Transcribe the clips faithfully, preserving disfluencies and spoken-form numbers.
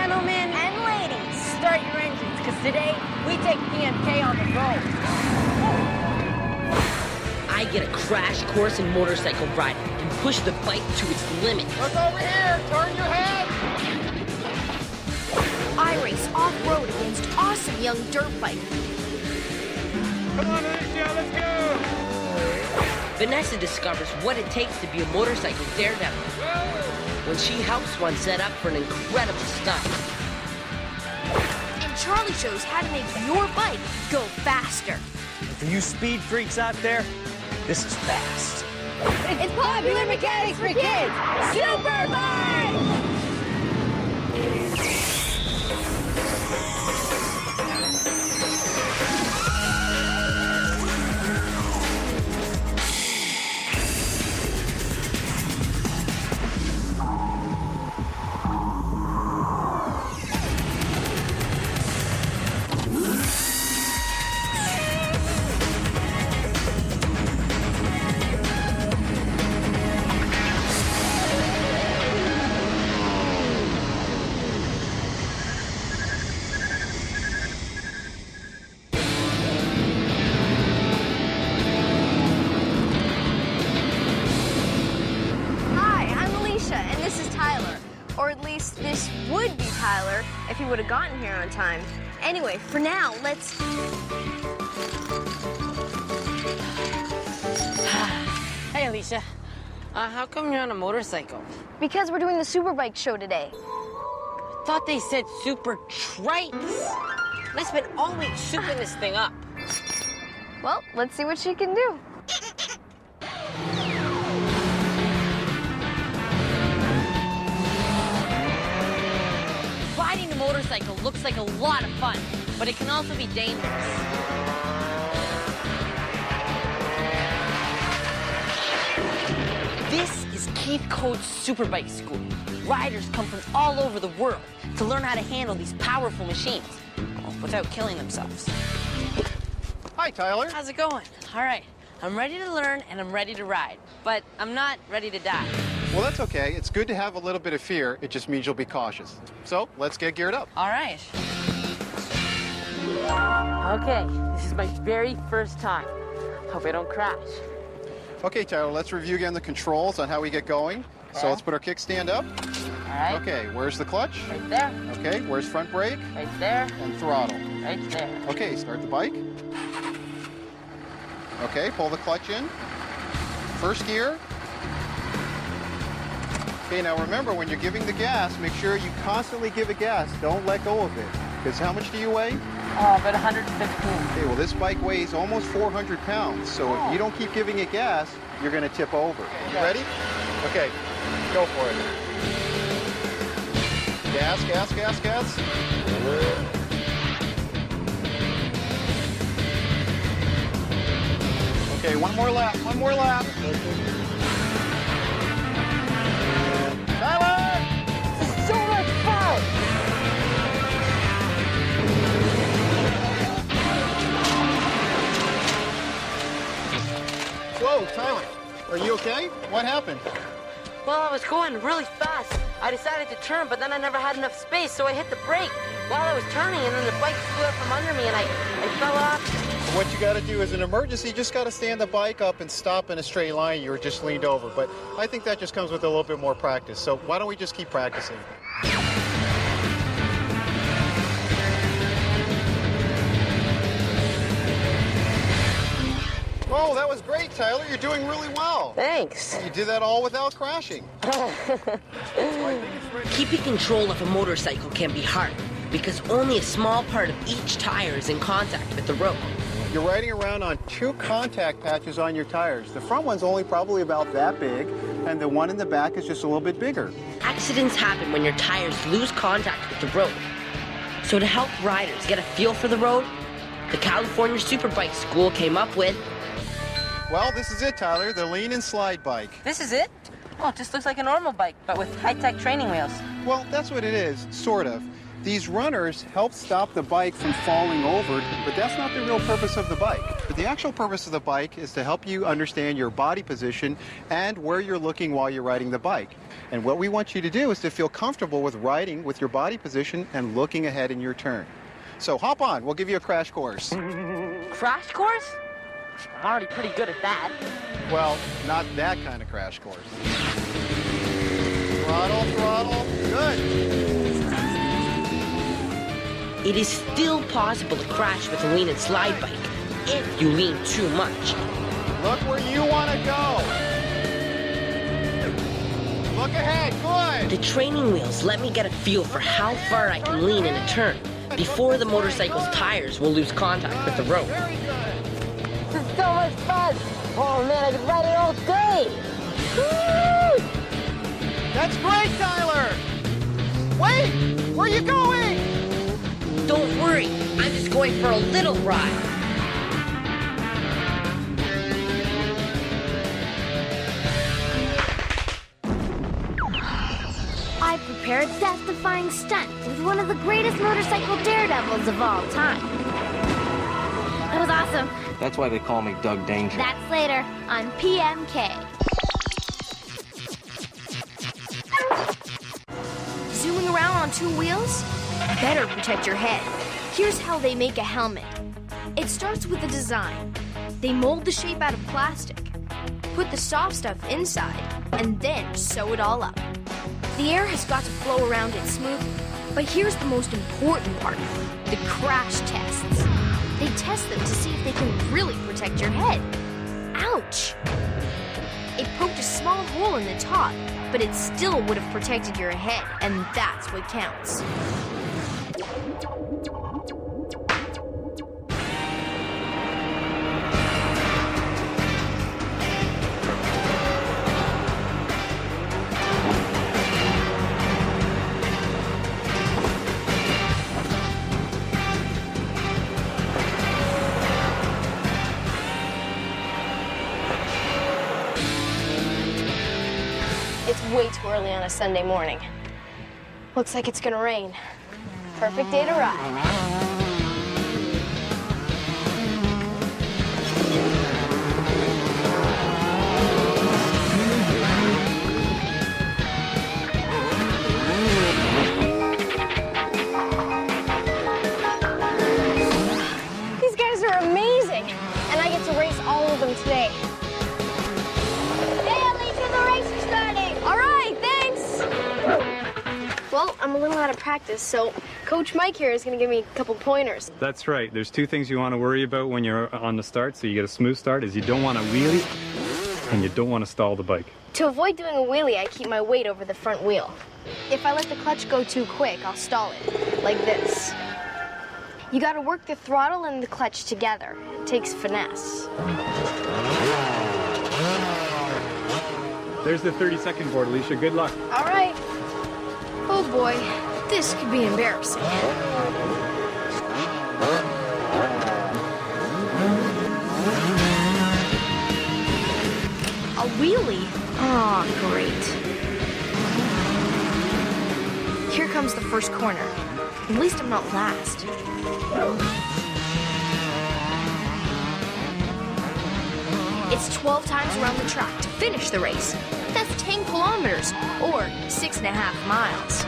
Gentlemen and ladies, start your engines, because today we take P M K on the road. I get a crash course in motorcycle riding and push the bike to its limit. Look over here! Turn your head! I race off-road against awesome young dirt bikers. Come on, Alicia, let's go! Vanessa discovers what it takes to be a motorcycle daredevil when she helps one set up for an incredible stunt. And Charlie shows how to make your bike go faster. For you speed freaks out there, this is fast. It's Popular Mechanics for Kids, Super Bike! Or at least this would be Tyler if he would have gotten here on time. Anyway, for now, let's... Hey, Alicia. Uh, how come you're on a motorcycle? Because we're doing the Superbike show today. I thought they said super trikes. And I spent all week souping this thing up. Well, let's see what she can do. Riding a motorcycle looks like a lot of fun, but it can also be dangerous. This is Keith Code's Superbike School. Riders come from all over the world to learn how to handle these powerful machines without killing themselves. Hi, Tyler. How's it going? All right, I'm ready to learn and I'm ready to ride, but I'm not ready to die. Well, that's okay. It's good to have a little bit of fear. It just means you'll be cautious. So, let's get geared up. All right. Okay, this is my very first time. Hope I don't crash. Okay, Tyler, let's review again the controls on how we get going. So Okay. let's put our kickstand up. All right. Okay, where's the clutch? Right there. Okay, where's front brake? Right there. And throttle. Right there. Okay, start the bike. Okay, pull the clutch in. First gear. Okay, now remember, when you're giving the gas, make sure you constantly give it gas. Don't let go of it. Because how much do you weigh? Oh, about one hundred fifteen. Okay, well, this bike weighs almost four hundred pounds. So if you don't keep giving it gas, you're going to tip over. You ready? Okay, go for it. Gas, gas, gas, gas. Okay, one more lap, one more lap. Tyler! This is so much fun! Whoa, Tyler, are you okay? What happened? Well, I was going really fast. I decided to turn, but then I never had enough space, so I hit the brake while I was turning, and then the bike flew out from under me, and I, I fell off. What you got to do is an emergency, you just got to stand the bike up and stop in a straight line. You were just leaned over. But I think that just comes with a little bit more practice. So why don't we just keep practicing? Oh, that was great, Tyler. You're doing really well. Thanks. You did that all without crashing. Keeping control of a motorcycle can be hard because only a small part of each tire is in contact with the road. You're riding around on two contact patches on your tires. The front one's only probably about that big, and the one in the back is just a little bit bigger. Accidents happen when your tires lose contact with the road. So to help riders get a feel for the road, the California Superbike School came up with... Well, this is it, Tyler, the lean and slide bike. This is it? Oh, it just looks like a normal bike, but with high-tech training wheels. Well, that's what it is, sort of. These runners help stop the bike from falling over, but that's not the real purpose of the bike. But the actual purpose of the bike is to help you understand your body position and where you're looking while you're riding the bike. And what we want you to do is to feel comfortable with riding with your body position and looking ahead in your turn. So hop on, we'll give you a crash course. Crash course? I'm already pretty good at that. Well, not that kind of crash course. Throttle, throttle, good. It is still possible to crash with a lean and slide bike if you lean too much. Look where you want to go. Look ahead, good. The training wheels let me get a feel for how far I can lean in a turn before the motorcycle's tires will lose contact with the road. This is so much fun. Oh man, I could ride it all day. Woo! That's great, Tyler. Wait, where are you going? Don't worry, I'm just going for a little ride. I prepared a death-defying stunt with one of the greatest motorcycle daredevils of all time. It was awesome. That's why they call me Doug Danger. That's later on P M K. Zooming around on two wheels? Better protect your head. Here's how they make a helmet. It starts with the design. They mold the shape out of plastic, put the soft stuff inside, and then sew it all up. The air has got to flow around it smoothly. But here's the most important part, the crash tests. They test them to see if they can really protect your head. Ouch! It poked a small hole in the top, but it still would have protected your head, and that's what counts. It's way too early on a Sunday morning. Looks like it's gonna rain. Perfect day to ride. These guys are amazing, and I get to race all of them today. All right, thanks. Well, I'm a little out of practice, so Coach Mike here is going to give me a couple pointers. That's right. There's two things you want to worry about when you're on the start, so you get a smooth start, is you don't want to wheelie and you don't want to stall the bike. To avoid doing a wheelie, I keep my weight over the front wheel. If I let the clutch go too quick, I'll stall it, like this. You got to work the throttle and the clutch together. It takes finesse. There's the thirty second board, Alicia. Good luck. All right. Oh boy, this could be embarrassing. A wheelie? Oh, great. Here comes the first corner. At least I'm not last. It's twelve times around the track to finish the race. That's ten kilometers, or six and a half miles.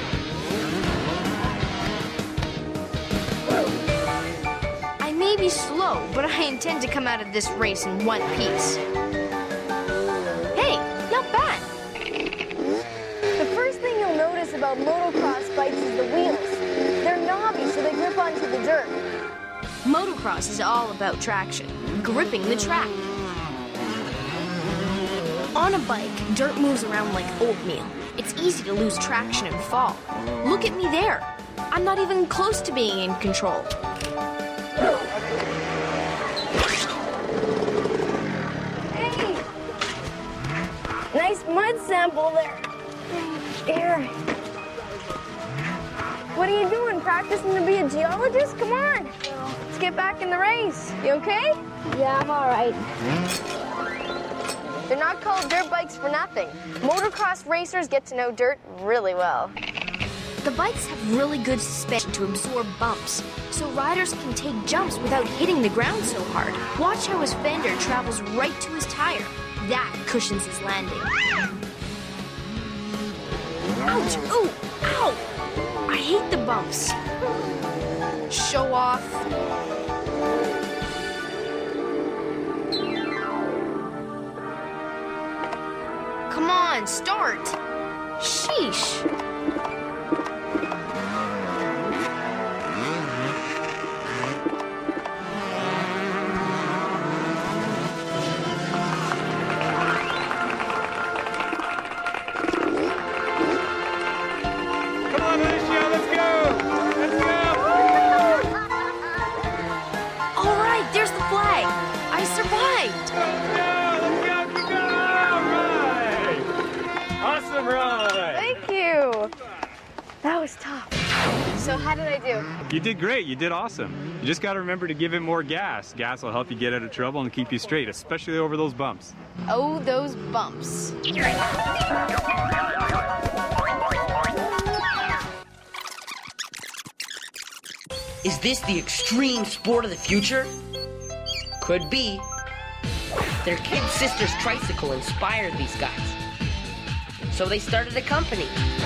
I may be slow, but I intend to come out of this race in one piece. Hey, not bad. The first thing you'll notice about motocross bikes is the wheels. They're knobby, so they grip onto the dirt. Motocross is all about traction, gripping the track. On a bike, dirt moves around like oatmeal. It's easy to lose traction and fall. Look at me there. I'm not even close to being in control. Hey! Nice mud sample there. Here. What are you doing? Practicing to be a geologist? Come on. Let's get back in the race. You okay? Yeah, I'm all right. They're not called dirt bikes for nothing. Motocross racers get to know dirt really well. The bikes have really good suspension to absorb bumps, so riders can take jumps without hitting the ground so hard. Watch how his fender travels right to his tire. That cushions his landing. Ooh, ow! I hate the bumps. Show off. Come on, start. Sheesh. So how did I do? You did great. You did awesome. You just got to remember to give it more gas. Gas will help you get out of trouble and keep you straight, especially over those bumps. Oh, those bumps. Is this the extreme sport of the future? Could be. Their kid sister's tricycle inspired these guys. So they started a company.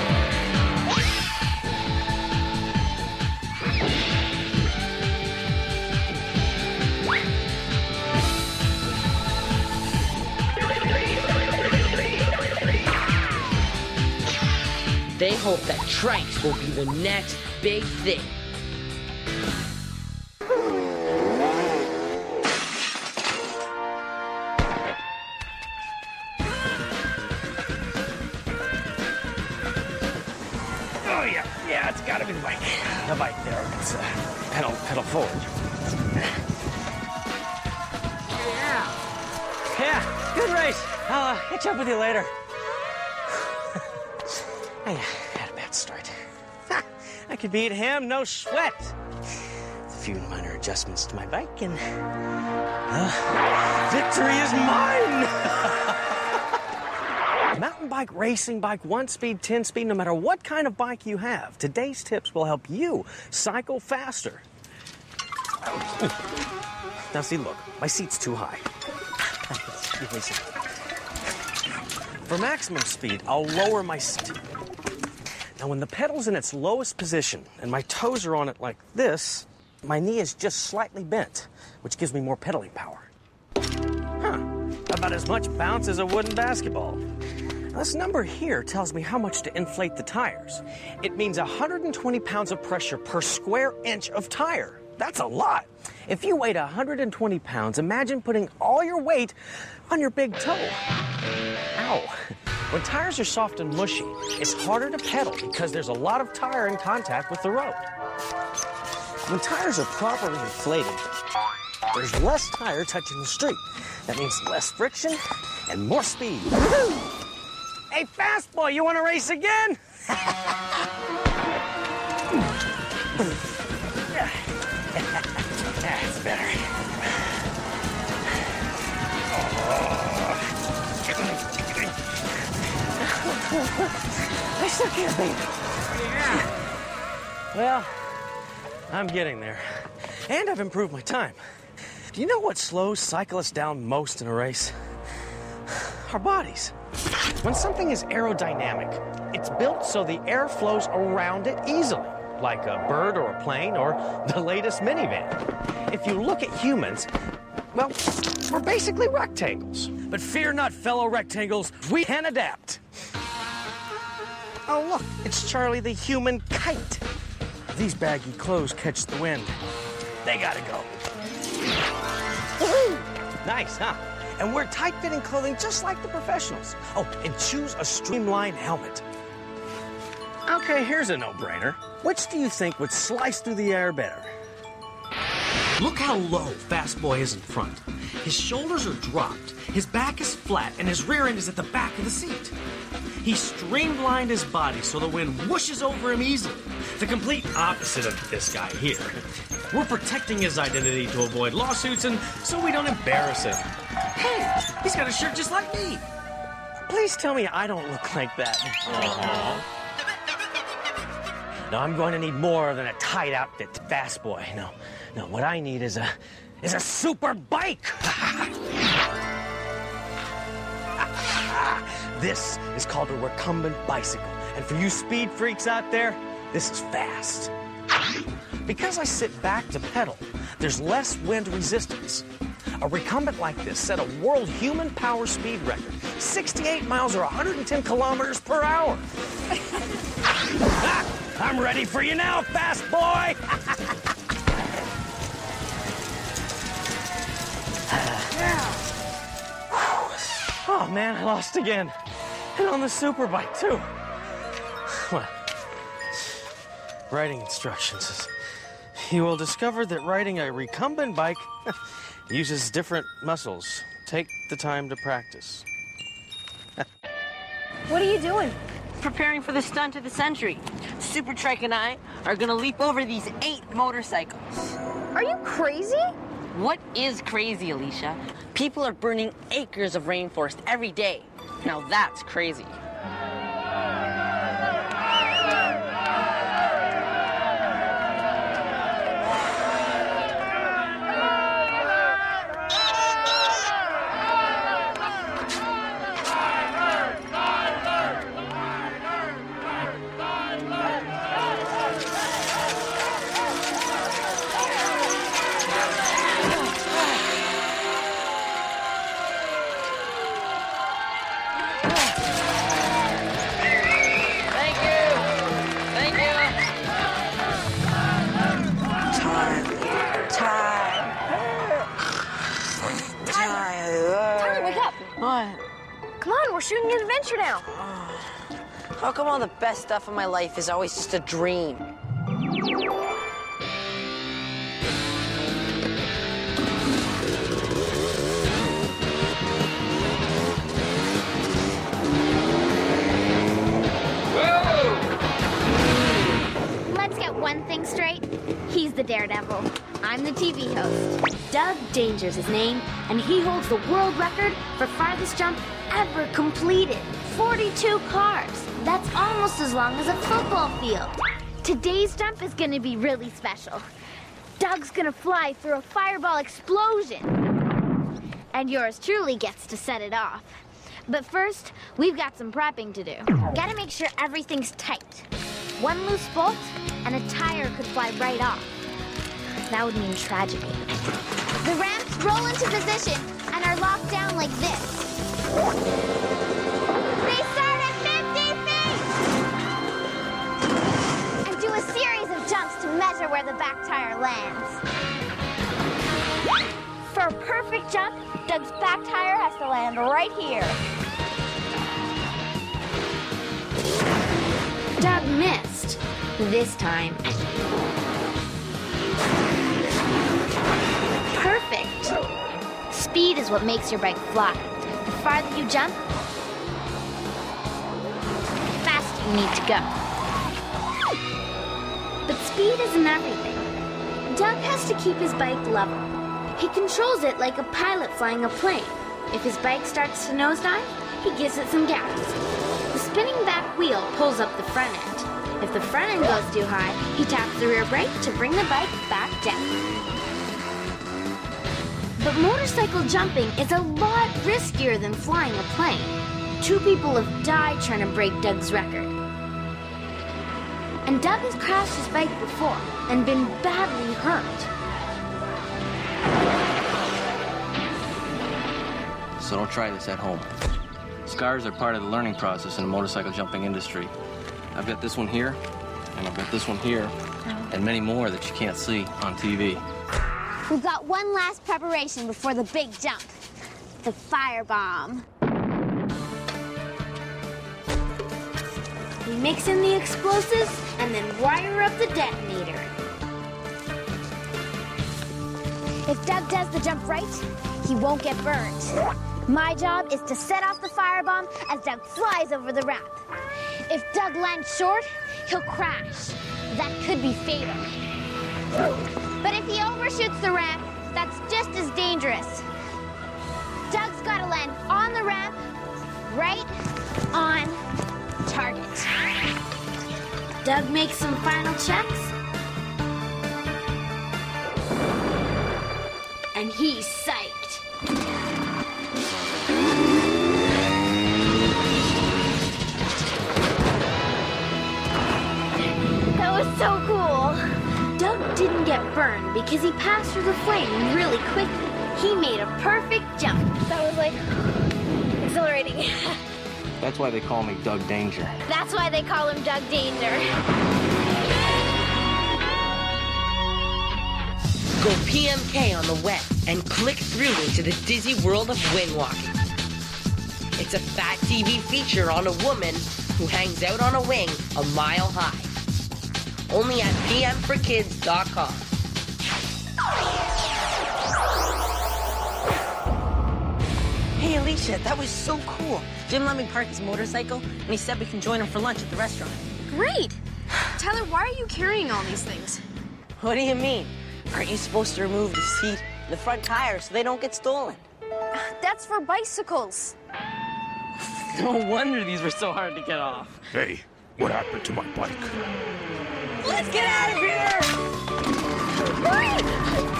They hope that trikes will be the next big thing. Oh, yeah, yeah, it's gotta be the bike. The bike there, it's uh, pedal, pedal forward. Yeah. Yeah, good race. I'll uh, catch up with you later. I had a bad start. I could beat him, no sweat. A few minor adjustments to my bike, and uh, victory is mine. Mountain bike, racing bike, one speed, ten speed, no matter what kind of bike you have, today's tips will help you cycle faster. Now see, look, my seat's too high. Give me a second. For maximum speed, I'll lower my seat. Now, when the pedal's in its lowest position and my toes are on it like this, my knee is just slightly bent, which gives me more pedaling power. Huh, about as much bounce as a wooden basketball. Now, this number here tells me how much to inflate the tires. It means one hundred twenty pounds of pressure per square inch of tire. That's a lot. If you weighed one hundred twenty pounds, imagine putting all your weight on your big toe. Ow. When tires are soft and mushy, it's harder to pedal because there's a lot of tire in contact with the road. When tires are properly inflated, there's less tire touching the street. That means less friction and more speed. Woo-hoo! Hey, fast boy, you want to race again? That's better. I still can't beat it. Yeah. Well, I'm getting there. And I've improved my time. Do you know what slows cyclists down most in a race? Our bodies. When something is aerodynamic, it's built so the air flows around it easily, like a bird or a plane or the latest minivan. If you look at humans, well, we're basically rectangles. But fear not, fellow rectangles, we can adapt. Oh, look, it's Charlie the human kite. These baggy clothes catch the wind. They gotta go. Woohoo! Nice, huh? And wear tight-fitting clothing just like the professionals. Oh, and choose a streamlined helmet. Okay, here's a no-brainer. Which do you think would slice through the air better? Look how low Fast Boy is in front. His shoulders are dropped, his back is flat, and his rear end is at the back of the seat. He streamlined his body so the wind whooshes over him easily. The complete opposite of this guy here. We're protecting his identity to avoid lawsuits and so we don't embarrass him. Hey, he's got a shirt just like me. Please tell me I don't look like that. Aww. No, I'm going to need more than a tight outfit, Fast Boy. No, no, what I need is a is a super bike. This is called a recumbent bicycle. And for you speed freaks out there, this is fast. Because I sit back to pedal, there's less wind resistance. A recumbent like this set a world human power speed record, sixty-eight miles or one hundred ten kilometers per hour. Ah, I'm ready for you now, fast boy. Oh man, I lost again. And on the superbike too. What? Riding instructions. You will discover that riding a recumbent bike uses different muscles. Take the time to practice. What are you doing? Preparing for the stunt of the century. Super Trike and I are gonna leap over these eight motorcycles. Are you crazy? What is crazy, Alicia? People are burning acres of rainforest every day. Now that's crazy. We're shooting an adventure now. How come all the best stuff in my life is always just a dream? Let's get one thing straight. He's the daredevil. I'm the T V host. Doug Danger's his name, and he holds the world record for farthest jump ever completed. forty-two cars. That's almost as long as a football field. Today's jump is gonna be really special. Doug's gonna fly through a fireball explosion. And yours truly gets to set it off. But first, we've got some prepping to do. Gotta make sure everything's tight. One loose bolt, and a tire could fly right off. That would mean tragedy. The ramps roll into position and are locked down like this. They start at fifty feet! And do a series of jumps to measure where the back tire lands. For a perfect jump, Doug's back tire has to land right here. Doug missed. This time. Perfect. Speed is what makes your bike fly. The farther you jump, the faster you need to go. But speed isn't everything. Doug has to keep his bike level. He controls it like a pilot flying a plane. If his bike starts to nosedive, he gives it some gas. The spinning back wheel pulls up the front end. If the front end goes too high, he taps the rear brake to bring the bike back down. But motorcycle jumping is a lot riskier than flying a plane. Two people have died trying to break Doug's record. And Doug has crashed his bike before and been badly hurt. So don't try this at home. Scars are part of the learning process in the motorcycle jumping industry. I've got this one here, and I've got this one here, and many more that you can't see on T V. We've got one last preparation before the big jump. The firebomb. We mix in the explosives and then wire up the detonator. If Doug does the jump right, he won't get burned. My job is to set off the firebomb as Doug flies over the ramp. If Doug lands short, he'll crash. That could be fatal. But if he overshoots the ramp, that's just as dangerous. Doug's got to land on the ramp, right on target. Doug makes some final checks. And he's psyched. so cool. Doug didn't get burned because he passed through the flame really quickly. He made a perfect jump. That was like exhilarating. That's why they call me Doug Danger. That's why they call him Doug Danger. Go P M K on the web and click through into the dizzy world of wing walking. It's a fat T V feature on a woman who hangs out on a wing a mile high. Only at p m for kids dot com. Hey, Alicia, that was so cool. Jim let me park his motorcycle, and he said we can join him for lunch at the restaurant. Great! Tyler, why are you carrying all these things? What do you mean? Aren't you supposed to remove the seat and the front tires so they don't get stolen? That's for bicycles. No wonder these were so hard to get off. Hey, what happened to my bike? Let's get out of here! Hurry!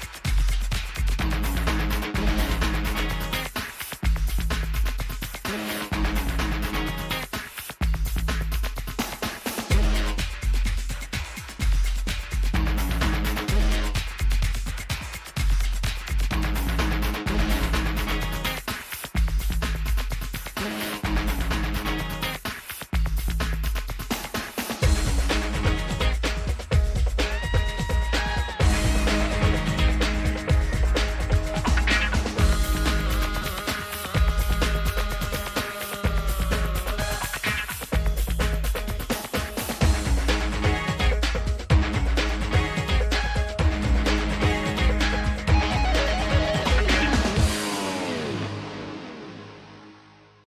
Bye.